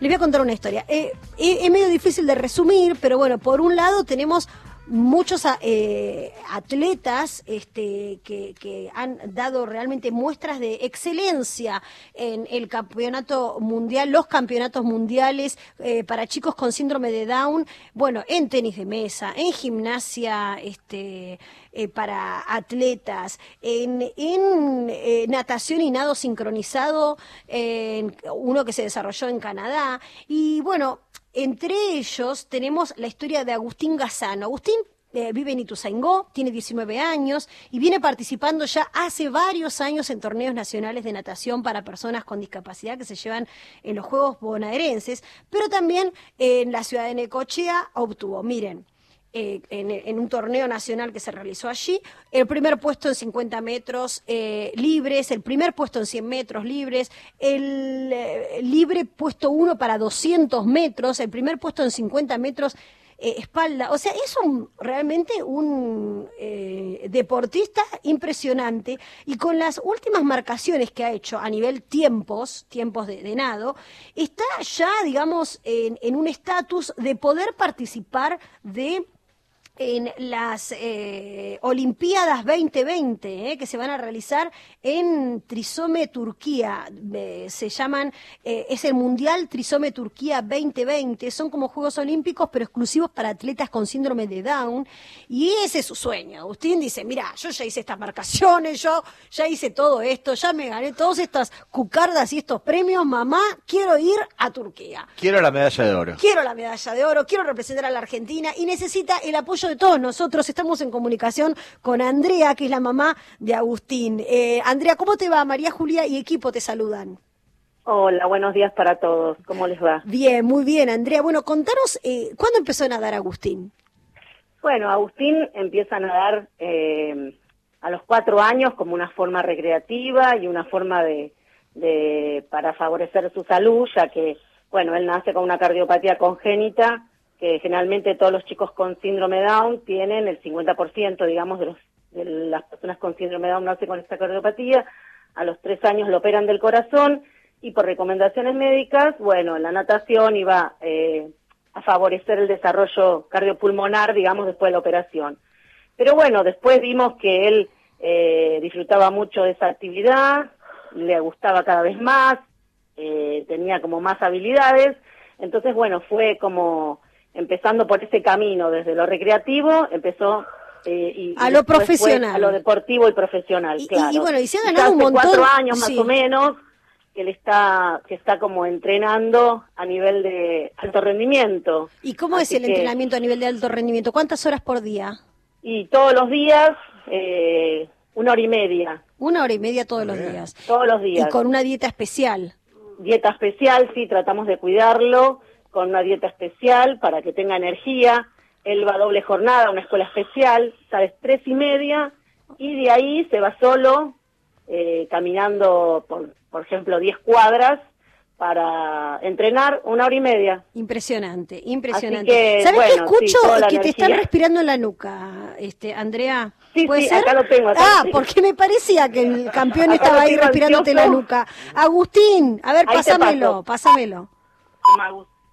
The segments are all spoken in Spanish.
Les voy a contar una historia. Es medio difícil de resumir, pero bueno, por un lado tenemos muchos atletas que han dado realmente muestras de excelencia en el campeonato mundial, los campeonatos mundiales para chicos con síndrome de Down, bueno, en tenis de mesa, en gimnasia, para atletas, en natación y nado sincronizado, uno que se desarrolló en Canadá, y bueno, entre ellos tenemos la historia de Agustín Gazzano. Agustín vive en Ituzaingó, tiene 19 años y viene participando ya hace varios años en torneos nacionales de natación para personas con discapacidad que se llevan en los Juegos Bonaerenses, pero también en la ciudad de Necochea obtuvo, miren, en un torneo nacional que se realizó allí, el primer puesto en 50 metros libres, el primer puesto en 100 metros libres, el libre puesto 1 para 200 metros, el primer puesto en 50 metros espalda. O sea, es realmente un deportista impresionante, y con las últimas marcaciones que ha hecho a nivel tiempos de nado, está ya, digamos, en un estatus de poder participar en las Olimpiadas 2020, que se van a realizar en Trisome, Turquía. Se llaman, es el Mundial Trisome Turquía 2020. Son como Juegos Olímpicos, pero exclusivos para atletas con síndrome de Down. Y ese es su sueño. Agustín dice, mira, yo ya hice estas marcaciones, yo ya hice todo esto, ya me gané todas estas cucardas y estos premios. Mamá, quiero ir a Turquía. Quiero la medalla de oro. Quiero la medalla de oro, quiero representar a la Argentina, y necesita el apoyo de todos nosotros. Estamos en comunicación con Andrea, que es la mamá de Agustín. Andrea, ¿cómo te va? María Julia y equipo te saludan. Hola, buenos días para todos. ¿Cómo les va? Bien, muy bien, Andrea. Bueno, contanos, ¿cuándo empezó a nadar Agustín? Bueno, Agustín empieza a nadar a los 4 años como una forma recreativa y una forma para favorecer su salud, ya que, bueno, él nace con una cardiopatía congénita, que generalmente todos los chicos con síndrome Down tienen, el 50%, digamos, de las personas con síndrome Down nacen con esta cardiopatía. A los 3 años lo operan del corazón, y por recomendaciones médicas, bueno, la natación iba a favorecer el desarrollo cardiopulmonar, digamos, después de la operación. Pero bueno, después vimos que él disfrutaba mucho de esa actividad, le gustaba cada vez más, tenía como más habilidades. Entonces, bueno, fue como empezando por ese camino, desde lo recreativo, empezó a lo profesional, a lo deportivo y profesional, claro. Y bueno, y se ha ganado un montón. 4 años más sí. o menos, que él está como entrenando a nivel de alto rendimiento. ¿Y cómo es el entrenamiento a nivel de alto rendimiento? ¿Cuántas horas por día? Y todos los días, 1 hora y media. 1 hora y media todos los días. Todos los días. Y con una dieta especial. Dieta especial, sí, tratamos de cuidarlo con una dieta especial para que tenga energía. Él va a doble jornada a una escuela especial, sale 3:30, y de ahí se va solo, caminando, por ejemplo, 10 cuadras, para entrenar 1 hora y media. Impresionante. Así que, ¿Sabes bueno, qué escucho? sí, que te están respirando en la nuca, Andrea. Sí, ¿Puede sí, ser? acá lo tengo. Porque me parecía que el campeón Acá estaba ahí respirándote en la ansioso. nuca. Agustín, a ver, Ahí te pásamelo. Toma,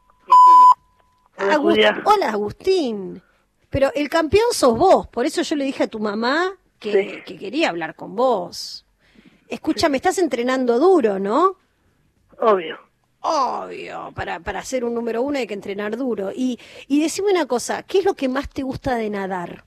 Hola, Agustín. Pero el campeón sos vos, por eso yo le dije a tu mamá que quería hablar con vos. Escúchame, estás entrenando duro, ¿no? Obvio, para ser un número 1 hay que entrenar duro. Y decime una cosa, ¿qué es lo que más te gusta de nadar?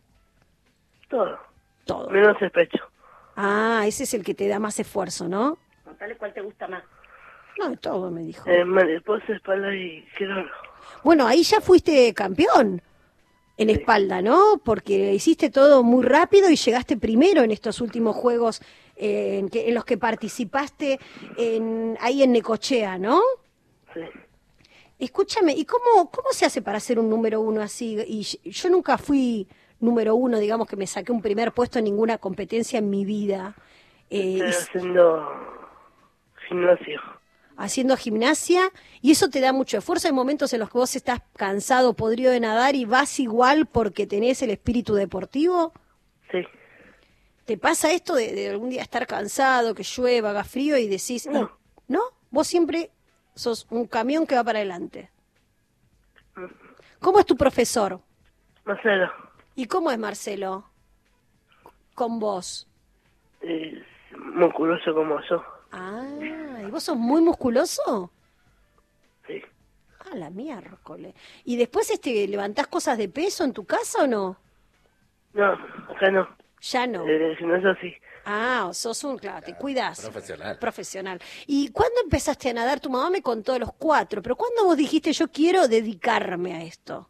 todo. Menos el pecho. Ah, ese es el que te da más esfuerzo, ¿no? Contale cuál te gusta más. No, todo me dijo. Mariposa, espalda y crawl. Bueno, ahí ya fuiste campeón en espalda, ¿no? Porque hiciste todo muy rápido y llegaste primero en estos últimos juegos en los que participaste ahí en Necochea, ¿no? Sí. Escúchame, ¿y cómo se hace para ser un número 1 así? Y yo nunca fui número 1, digamos que me saqué un primer puesto en ninguna competencia en mi vida. Estoy haciendo gimnasio. Haciendo gimnasia, y eso te da mucho esfuerzo. Hay momentos en los que vos estás cansado, podrido de nadar, y vas igual porque tenés el espíritu deportivo. Sí. ¿Te pasa esto de algún día estar cansado, que llueva, haga frío y decís, No. ¿no? Vos siempre sos un camión que va para adelante. ¿Cómo es tu profesor? Marcelo. ¿Y cómo es Marcelo? Con vos. Es musculoso como yo. Ah, ¿y vos sos muy musculoso? Sí. Ah, la miércoles. ¿Y después levantás cosas de peso en tu casa o no? No, acá no. Ya no. Si no, eso sí. Ah, sos claro, te cuidás. Profesional. Profesional. ¿Y cuándo empezaste a nadar? Tu mamá me contó de los 4, pero ¿cuándo vos dijiste yo quiero dedicarme a esto?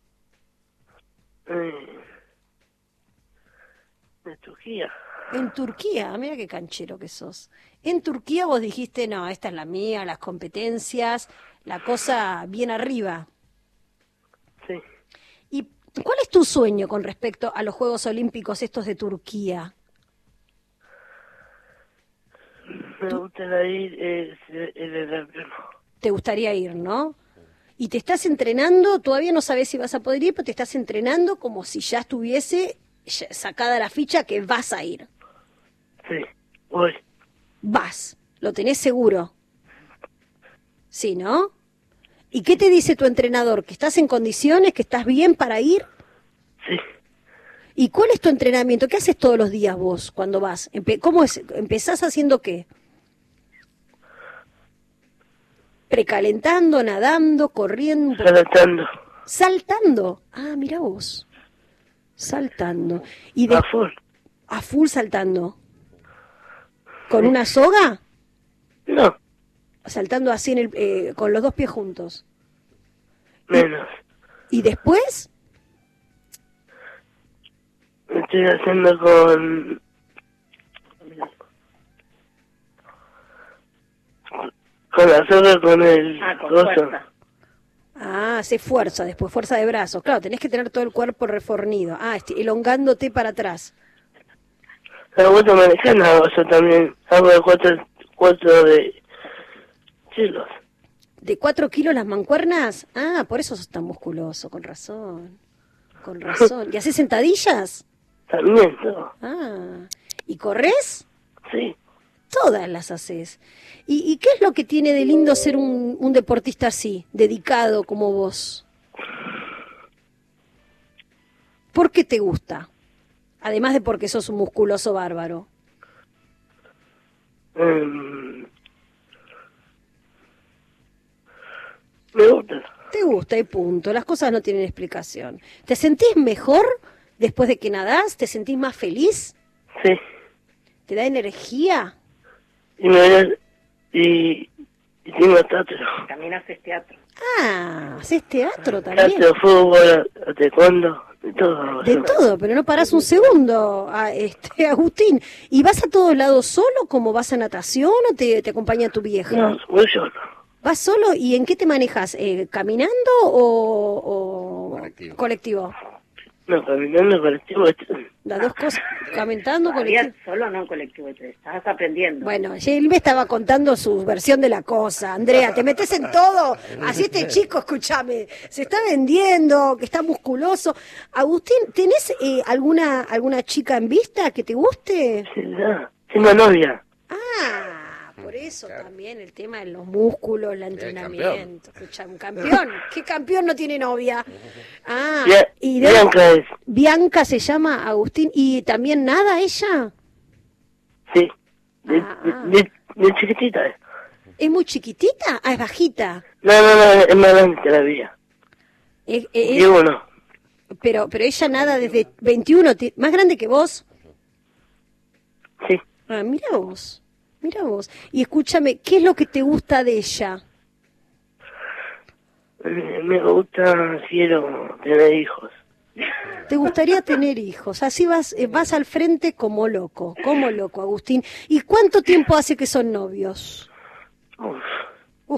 De Turquía. En Turquía, mira qué canchero que sos. En Turquía vos dijiste, no, esta es la mía, las competencias, la cosa bien arriba. Sí. ¿Y cuál es tu sueño con respecto a los Juegos Olímpicos estos de Turquía? Me gusta ir el campeón. Te gustaría ir, ¿no? Y te estás entrenando, todavía no sabes si vas a poder ir, pero te estás entrenando como si ya estuviese sacada la ficha que vas a ir. Sí, voy. Vas, lo tenés seguro. Sí, ¿no? ¿Y qué te dice tu entrenador? ¿Que estás en condiciones? ¿Que estás bien para ir? Sí. ¿Y cuál es tu entrenamiento? ¿Qué haces todos los días vos cuando vas? ¿Cómo es? ¿Empezás haciendo qué? Precalentando, nadando, corriendo. Saltando. Saltando. Ah, mira vos. Saltando. Y A full. a full saltando. ¿Con una soga? No, Saltando así con los 2 pies juntos. menos. ¿Y después? Lo estoy haciendo con la soga, con el Con coso. fuerza. Ah, hace fuerza después, fuerza de brazos. Claro, tenés que tener todo el cuerpo refornido. Ah, elongándote para atrás. La vuelta manejando hago yo también. Hago de 4 de kilos. ¿De 4 kilos las mancuernas? Ah, por eso sos tan musculoso, con razón. Con razón. ¿Y haces sentadillas? También, todo. Ah, ¿y corres? Sí. Todas las haces. ¿Y qué es lo que tiene de lindo ser un deportista así, dedicado como vos? ¿Por qué te gusta? Además de porque sos un musculoso bárbaro. Me gusta. Te gusta y punto. Las cosas no tienen explicación. ¿Te sentís mejor después de que nadás? ¿Te sentís más feliz? Sí. ¿Te da energía? Y tengo teatro. También haces teatro. Ah, haces teatro también. Teatro, fútbol, taekwondo, de todo. De todo, pero no parás un segundo, Agustín. ¿Y vas a todos lados solo, como vas a natación o te acompaña tu vieja? No, voy solo. ¿Vas solo y en qué te manejas? ¿Caminando o colectivo? No, caminando colectivo. Las dos cosas, caminando, Todavía colectivo. solo no en colectivo, te estás aprendiendo. Bueno, él me estaba contando su versión de la cosa. Andrea, te metes en todo. Así este chico, escúchame, se está vendiendo, que está musculoso. Agustín, ¿tenés alguna chica en vista que te guste? Sí, no, tengo novia. Ah, por eso también el tema de los músculos, el entrenamiento. campeón. Escuchá, un campeón. ¿Qué campeón no tiene novia? Ah, y Bianca es. Bianca se llama, Agustín. ¿Y también nada ella? Sí. Ah. De chiquitita. ¿Es muy chiquitita? Ah, es bajita. No, es más grande todavía. Diego no. Pero ella nada desde 21, más grande que vos. Sí. Ah, mira vos. Y escúchame, ¿qué es lo que te gusta de ella? Me gusta, quiero tener hijos. ¿Te gustaría tener hijos? Así vas al frente como loco, Agustín. ¿Y cuánto tiempo hace que son novios? Uf.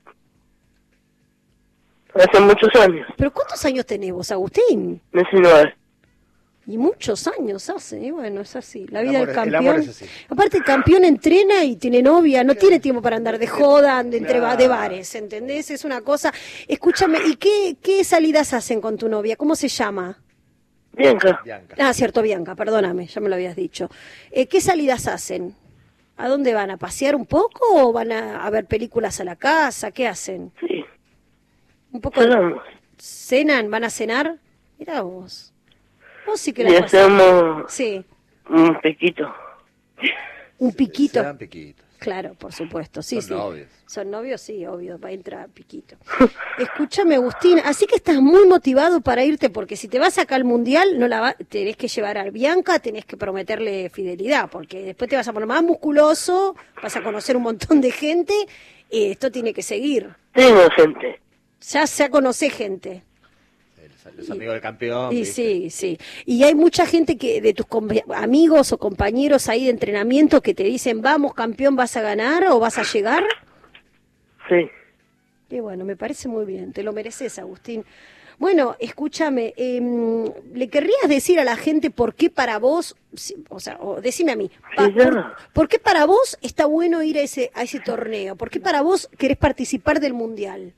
Hace muchos años. ¿Pero cuántos años tenés vos, Agustín? 19. Y muchos años hace, y bueno, es así, la El vida amor- del el campeón. amor es así. Aparte, el campeón entrena y tiene novia, no tiene tiempo para andar de joda, de bares, ¿entendés? Es una cosa. Escúchame, ¿y qué salidas hacen con tu novia? ¿Cómo se llama? Bianca. Ah, cierto, Bianca, perdóname, ya me lo habías dicho. ¿Qué salidas hacen? ¿A dónde van? ¿A pasear un poco o van a ver películas a la casa? ¿Qué hacen? Sí, ¿Un poco cenamos. cenan? ¿Van a cenar? Mirá vos. Vos sí que Y la pasás. hacemos Sí, un piquito. un piquito. Se dan piquitos. Claro, por supuesto, sí, Son sí. novios. Son novios, sí, obvio, va a entrar piquito. Escúchame, Agustín, así que estás muy motivado para irte, porque si te vas acá al Mundial, tenés que llevar a Bianca, tenés que prometerle fidelidad, porque después te vas a poner más musculoso, vas a conocer un montón de gente, y esto tiene que seguir. Tengo gente. Ya conocés gente. Los amigos del campeón. Y ¿viste? sí, sí. Y hay mucha gente que de tus amigos o compañeros ahí de entrenamiento que te dicen, vamos campeón, vas a ganar o vas a llegar. Sí. Y bueno, me parece muy bien, te lo mereces, Agustín. Bueno, escúchame, ¿le querrías decir a la gente por qué para vos, o decime a mí, Sí, ya. ¿por qué para vos está bueno ir a ese torneo? ¿Por qué para vos querés participar del Mundial?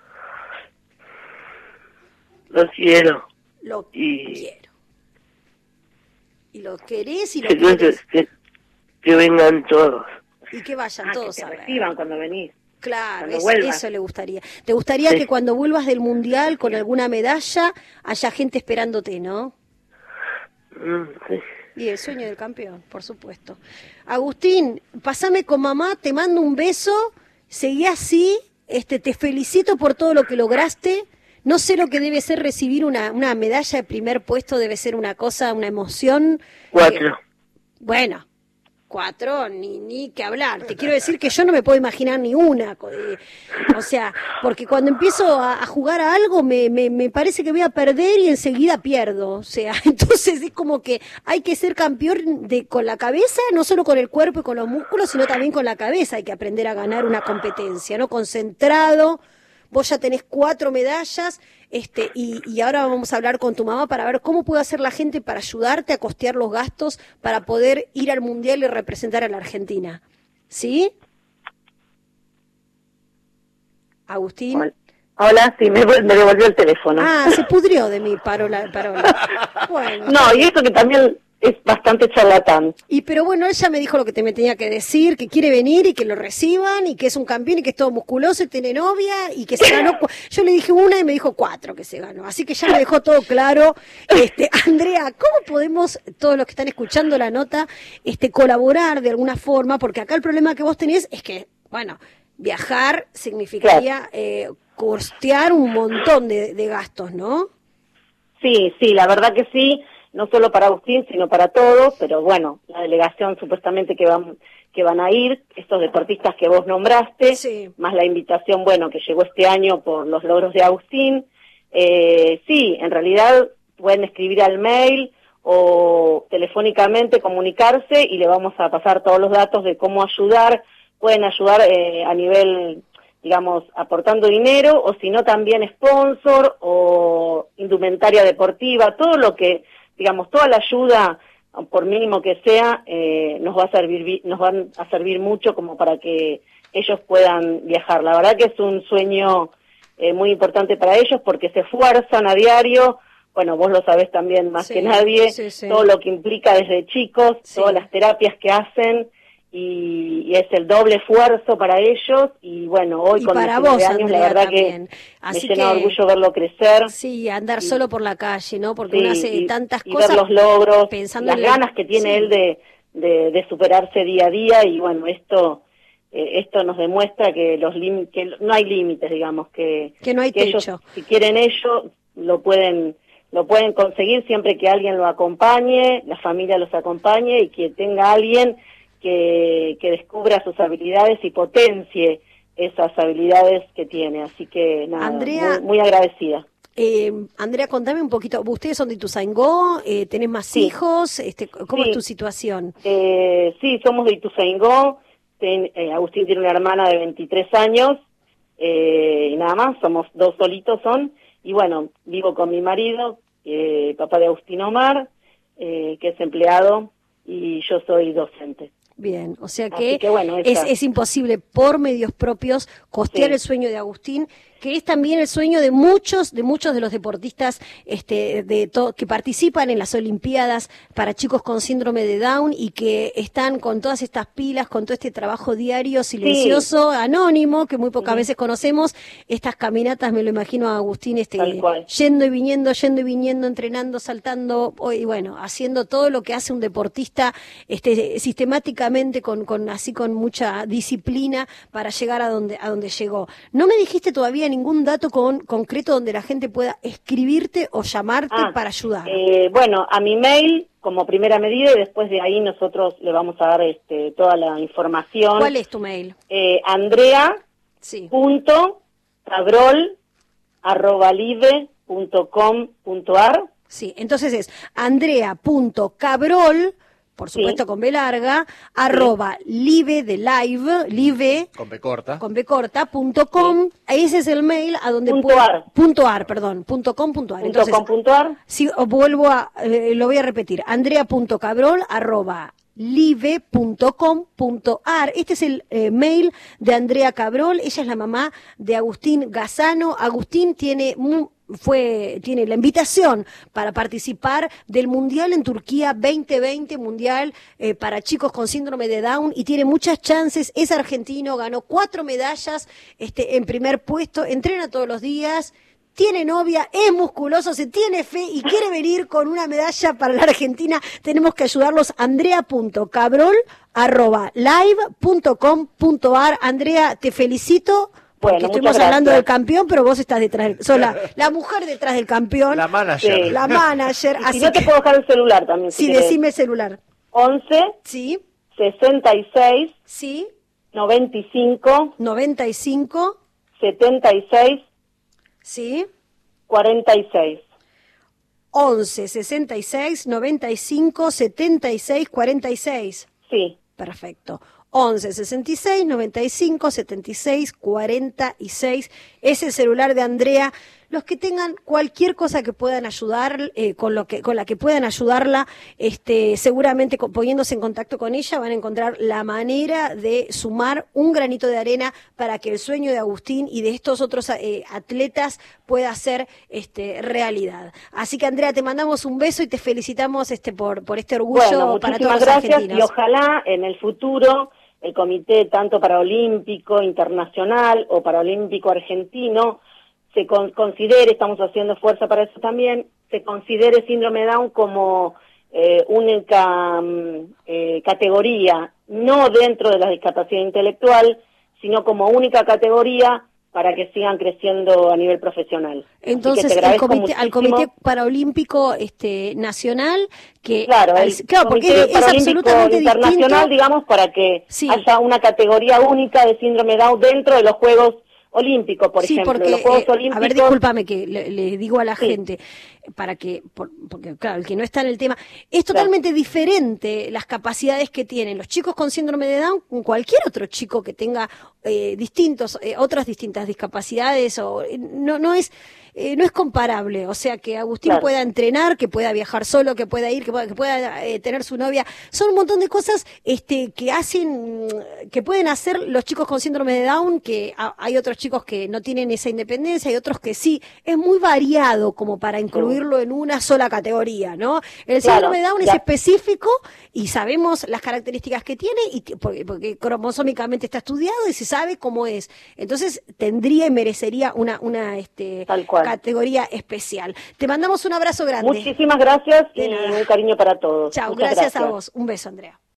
Lo quiero. Lo Y- quiero. Y lo querés y lo Entonces, querés. que vengan todos. Y que vayan Que todos te a ver. reciban cuando venís. Claro, cuando vuelvas. eso le gustaría. ¿Te gustaría Sí. que cuando vuelvas del Mundial con alguna medalla haya gente esperándote, no? Sí. Y el sueño del campeón, por supuesto. Agustín, pasame con mamá, te mando un beso, seguí así, te felicito por todo lo que lograste. No sé lo que debe ser recibir una medalla de primer puesto, debe ser una cosa, una emoción. 4. Bueno, 4, ni que hablar. Te quiero decir que yo no me puedo imaginar ni una. O sea, porque cuando empiezo a jugar a algo me parece que voy a perder y enseguida pierdo. O sea, entonces es como que hay que ser campeón con la cabeza, no solo con el cuerpo y con los músculos, sino también con la cabeza. Hay que aprender a ganar una competencia, ¿no? Concentrado. Vos ya tenés 4 medallas, y ahora vamos a hablar con tu mamá para ver cómo puede hacer la gente para ayudarte a costear los gastos para poder ir al Mundial y representar a la Argentina. ¿Sí? Agustín. Hola, sí, me devolvió el teléfono. Ah, se pudrió de mí, parola. Bueno. No, y eso que también es bastante charlatán. Pero bueno, él ya me dijo lo que me tenía que decir, que quiere venir y que lo reciban y que es un campeón y que es todo musculoso y tiene novia y que se ganó. Yo le dije 1 y me dijo 4 que se ganó. Así que ya me dejó todo claro. Andrea, ¿cómo podemos, todos los que están escuchando la nota, colaborar de alguna forma? Porque acá el problema que vos tenés es que, bueno, viajar significaría costear un montón de gastos, ¿no? Sí, la verdad que sí. No solo para Agustín, sino para todos, pero bueno, la delegación supuestamente que van a ir, estos deportistas que vos nombraste, Sí. más la invitación, bueno, que llegó este año por los logros de Agustín. Sí, en realidad pueden escribir al mail o telefónicamente comunicarse y le vamos a pasar todos los datos de cómo ayudar. Pueden ayudar a nivel, digamos, aportando dinero, o si no también sponsor o indumentaria deportiva, todo lo que, digamos, toda la ayuda, por mínimo que sea, nos van a servir mucho como para que ellos puedan viajar. La verdad que es un sueño muy importante para ellos porque se esfuerzan a diario. Bueno, vos lo sabés también más Sí, que nadie, sí. todo lo que implica desde chicos, Sí. todas las terapias que hacen, y es el doble esfuerzo para ellos. Y bueno, hoy Y con para 19 vos, años, Andrea, la verdad también. que Así me llena de que- orgullo verlo crecer. Sí, andar solo por la calle, ¿no? Porque Sí, uno hace y- tantas y cosas ver los logros, pensando las en la- ganas que tiene sí. él de superarse día a día. Y bueno, esto nos demuestra que que no hay límites, digamos, que no hay ellos, techo. si quieren ellos, lo pueden conseguir siempre que alguien lo acompañe, la familia los acompañe y que tenga alguien que descubra sus habilidades y potencie esas habilidades que tiene. Así que nada, Andrea, muy agradecida. Andrea, contame un poquito, ustedes son de Ituzaingó, ¿tenés más Sí. hijos? ¿Cómo Sí. es tu situación? Sí, somos de Ituzaingó. Agustín tiene una hermana de 23 años, y nada más, somos 2 solitos son. Y bueno, vivo con mi marido, papá de Agustín Omar, que es empleado, y yo soy docente. Bien, o sea Así que bueno, es imposible por medios propios costear Sí. el sueño de Agustín. que es también el sueño de muchos de los deportistas que participan en las Olimpiadas para chicos con síndrome de Down y que están con todas estas pilas, con todo este trabajo diario, silencioso, anónimo, que muy pocas veces conocemos. Estas caminatas, me lo imagino a Agustín yendo y viniendo, entrenando, saltando, y bueno, haciendo todo lo que hace un deportista sistemáticamente con mucha disciplina para llegar a donde llegó. No me dijiste todavía ningún dato concreto donde la gente pueda escribirte o llamarte para ayudar. Bueno, a mi mail como primera medida, y después de ahí nosotros le vamos a dar toda la información. ¿Cuál es tu mail? Andrea.cabrol@live.com.ar. Sí, entonces es andrea.cabrol, por supuesto con B larga, @live de live, con B corta, .com, ese es el mail a donde .com.ar. Entonces, sí, lo voy a repetir, andrea.cabrol @live.com.ar. Este es el mail de Andrea Cabrol. Ella es la mamá de Agustín Gazzano. Agustín tiene la invitación para participar del Mundial en Turquía 2020, Mundial para chicos con síndrome de Down, y tiene muchas chances. Es argentino, ganó 4 medallas en primer puesto, entrena todos los días, tiene novia, es musculoso, se tiene fe y quiere venir con una medalla para la Argentina. Tenemos que ayudarlos. Andrea.cabrol @live.com.ar. Andrea, te felicito. Porque estuvimos hablando del campeón, pero vos estás detrás sos la mujer detrás del campeón. La manager. Sí. La manager. Y si no te puedo dejar el celular también. Sí, decime el celular. 11 sí 66 sí 95 76 sí 46. 11 66 95 76 46. Sí. Perfecto. 11 66 95 76 46. Es el celular de Andrea. Los que tengan cualquier cosa que puedan ayudar, con la que puedan ayudarla, seguramente poniéndose en contacto con ella van a encontrar la manera de sumar un granito de arena para que el sueño de Agustín y de estos otros atletas pueda ser realidad. Así que, Andrea, te mandamos un beso y te felicitamos por este orgullo para todos los argentinos. Y ojalá en el futuro el Comité tanto Paralímpico Internacional o Paralímpico Argentino se considere, estamos haciendo fuerza para eso también, se considere síndrome Down como única categoría, no dentro de la discapacidad intelectual, sino como única categoría para que sigan creciendo a nivel profesional. Entonces, al Comité Paralímpico Nacional, que porque es absolutamente internacional, distinto, digamos, para que haya una categoría única de síndrome Down dentro de los Juegos Olímpicos, por ejemplo, porque, los Juegos Olímpicos. A ver, discúlpame que le digo a la gente, porque claro, el que no está en el tema, es totalmente diferente las capacidades que tienen los chicos con síndrome de Down con cualquier otro chico que tenga otras distintas discapacidades, o no es comparable. O sea, que Agustín pueda entrenar, que pueda viajar solo, que pueda ir, que pueda tener su novia, son un montón de cosas que pueden hacer los chicos con síndrome de Down, que hay otros chicos que no tienen esa independencia y otros que sí. Es muy variado como para incluirlo en una sola categoría, ¿no? El síndrome de Down es específico y sabemos las características que tiene, y porque cromosómicamente está estudiado y se sabe cómo es. Entonces tendría y merecería una categoría especial. Te mandamos un abrazo grande. Muchísimas gracias y un cariño para todos. Chao, gracias a vos. Un beso, Andrea.